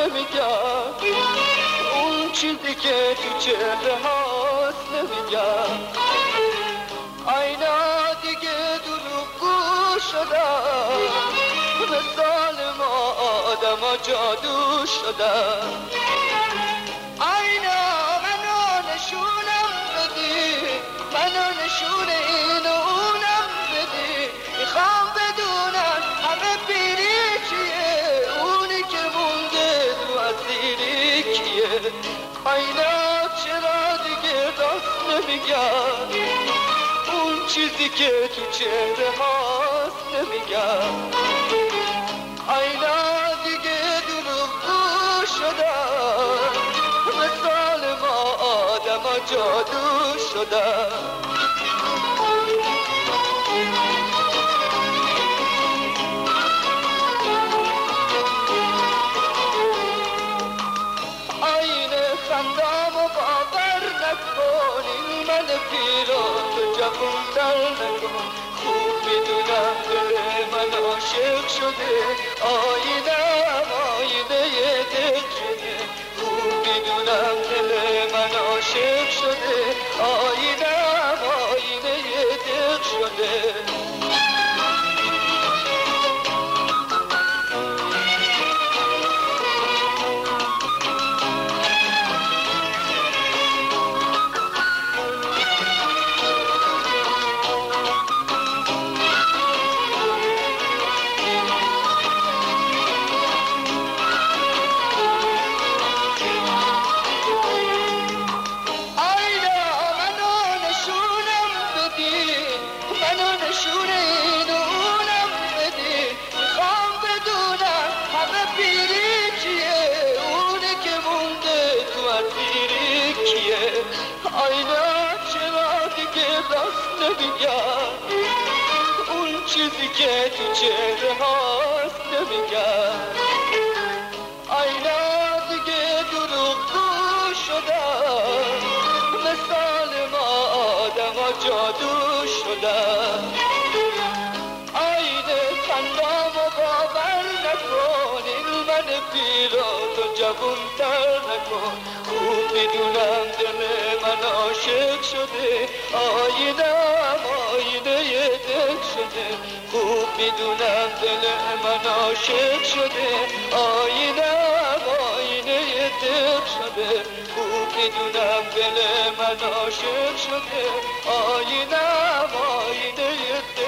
نمیگم، اون چیزی که تو چهره هاست نمیگم. اینا دیگه دروغگو شدن، مثال ما آدم ها جادو شدن. اینا منو نشونم بدی، منو نشون این و اونم بدی. میخوام بدونم همه پیری چیه، اونی که مونده تو اسیری کیه. اینا چرا دیگه راست نمیگن، اون چیزی که تو چهره هاست نمیگم. اینا دیگه دروغگو شدن، مثال ما آدم ها جادو شدن. آینه خندم و باور نکن، این من پیرو تو جوون‌تر نکن. خوب میدونم دل من عاشق شده، آینه‌ام آینه دل شده. خوب میدونم دل من عاشق شده، آینه‌ام آینه دل شده. اینا چرا دیگه راست نمیگم، اون چیزی که تو چهره هاست نمیگم. اینا دیگه دروغگو شدن، مثال ما آدم ها جادو شدن. آینه خندم و باور نکن، این من پیرو تو جوون‌تر نکن. خوب میدونم دل من عاشق شده، آینه‌ام آینه دل شده. خوب میدونم دل من عاشق شده، آینه‌ام آینه دل شده. خوب میدونم دل من عاشق شده، آینه‌ام آینه دل